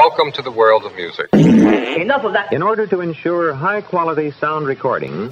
welcome to the world of music. Enough of that. In order to ensure high-quality sound recording...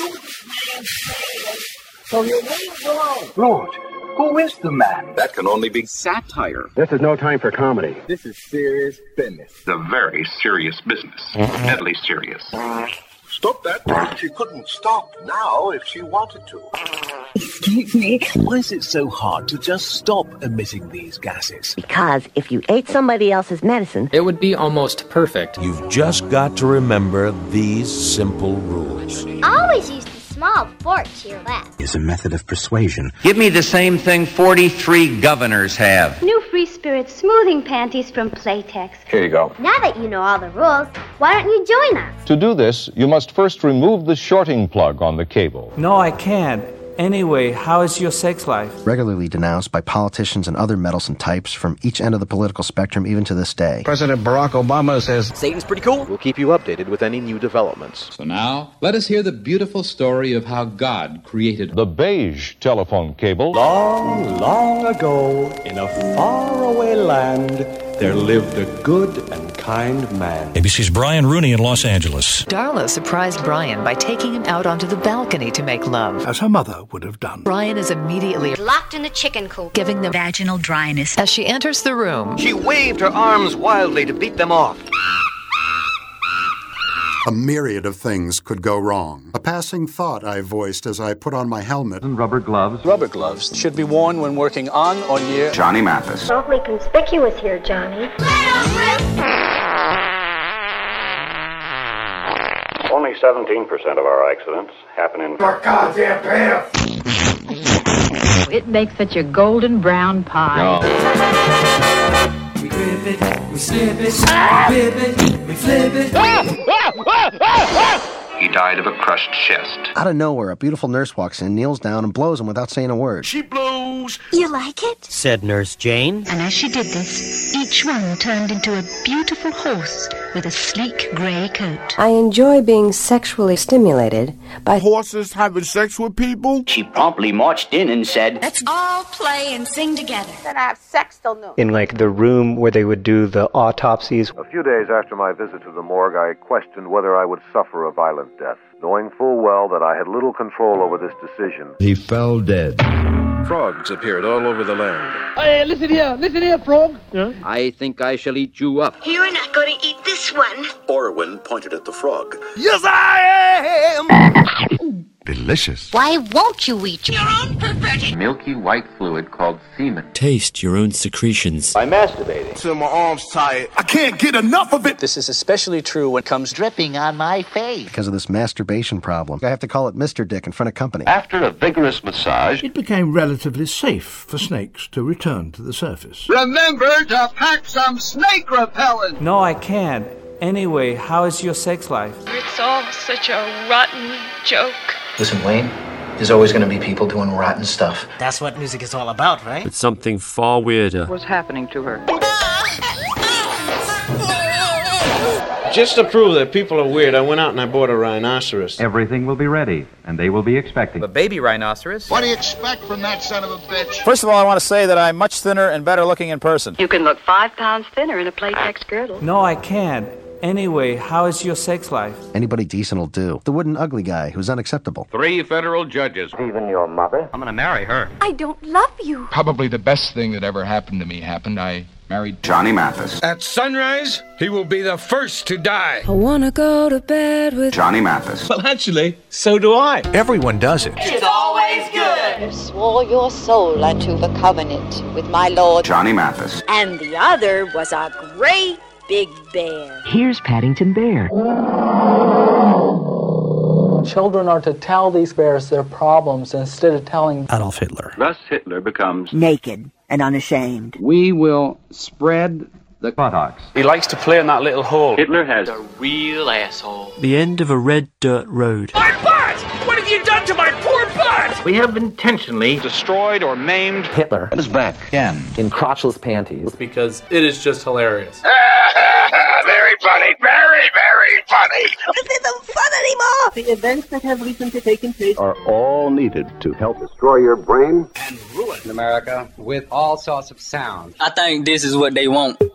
So your name's wrong. Lord, who is the man? That can only be satire. This is no time for comedy. This is serious business. It's a very serious business. Deadly serious. Stop that. She couldn't stop now if she wanted to. Excuse me, why is it so hard to just stop emitting these gases? Because if you ate somebody else's medicine, it would be almost perfect. You've just got to remember these simple rules. Always use the small fork to your left. Is a method of persuasion. Give me the same thing 43 governors have. New Free Spirit smoothing panties from Playtex. Here you go. Now that you know all the rules, why don't you join us? To do this, you must first remove the shorting plug on the cable. No, I can't. Anyway, how is your sex life? Regularly denounced by politicians and other meddlesome types from each end of the political spectrum, even to this day. President Barack Obama says, Satan's pretty cool. We'll keep you updated with any new developments. So now, let us hear the beautiful story of how God created the beige telephone cable. Long, long ago, in a faraway land, there lived a good and kind man. ABC's Brian Rooney in Los Angeles. Darla surprised Brian by taking him out onto the balcony to make love. As her mother would have done. Brian is immediately locked in the chicken coop, giving them vaginal dryness. As she enters the room, she waved her arms wildly to beat them off. A myriad of things could go wrong. A passing thought I voiced as I put on my helmet. And rubber gloves. Rubber gloves should be worn when working on or near... Johnny Mathis. Awfully conspicuous here, Johnny. Only 17% of our accidents happen in... For goddamn pants! It makes such a golden brown pie. No. We grip it, we slip it, we rip it, we flip it. He died of a crushed chest. Out of nowhere, a beautiful nurse walks in, kneels down, and blows him without saying a word. She blows. You like it? Said Nurse Jane. And as she did this, each one turned into a beautiful horse with a sleek gray coat. I enjoy being sexually stimulated by horses having sex with people. She promptly marched in and said, "Let's all play and sing together." Then I have sex till noon. In like the room where they would do the autopsies. A few days after my visit to the morgue, I questioned whether I would suffer a violent death, knowing full well that I had little control over this decision. He fell dead. Frogs appeared all over the land. Hey, listen here, frog. Huh? I think I shall eat you up. You're not going to eat this one. Orwin pointed at the frog. Yes, I am! Delicious. Why won't you eat your own perverted milky white fluid called semen? Taste your own secretions. By masturbating. Till my arms tired. I can't get enough of it. This is especially true when it comes dripping on my face. Because of this masturbation problem. I have to call it Mr. Dick in front of company. After a vigorous massage, it became relatively safe for snakes to return to the surface. Remember to pack some snake repellent. No, I can't. Anyway, how is your sex life? It's all such a rotten joke. Listen, Wayne, there's always going to be people doing rotten stuff. That's what music is all about, right? It's something far weirder. What's happening to her? Just to prove that people are weird, I went out and I bought a rhinoceros. Everything will be ready, and they will be expecting. A baby rhinoceros? What do you expect from that son of a bitch? First of all, I want to say that I'm much thinner and better looking in person. You can look 5 pounds thinner in a Playtex girdle. No, I can't. Anyway, how is your sex life? Anybody decent will do. The wooden ugly guy who's unacceptable. 3 federal judges. Even your mother? I'm going to marry her. I don't love you. Probably the best thing that ever happened to me happened. I married Johnny Mathis. At sunrise, he will be the first to die. I wanna go to bed with Johnny Mathis. Well, actually, so do I. Everyone does it. It's always good. You swore your soul unto the covenant with my Lord. Johnny Mathis. And the other was a great big bear. Here's Paddington Bear. Children are to tell these bears their problems instead of telling Adolf Hitler. Thus Hitler becomes naked and unashamed. We will spread the buttocks. He likes to play in that little hole. Hitler has a real asshole. The end of a red dirt road. My butt! What have you done to my poor butt? We have intentionally destroyed or maimed Hitler. His back. Again. In crotchless panties. Because it is just hilarious. Very funny, very, very funny. This isn't fun anymore. The events that have recently taken place are all needed to help destroy your brain and ruin America with all sorts of sound. I think this is what they want.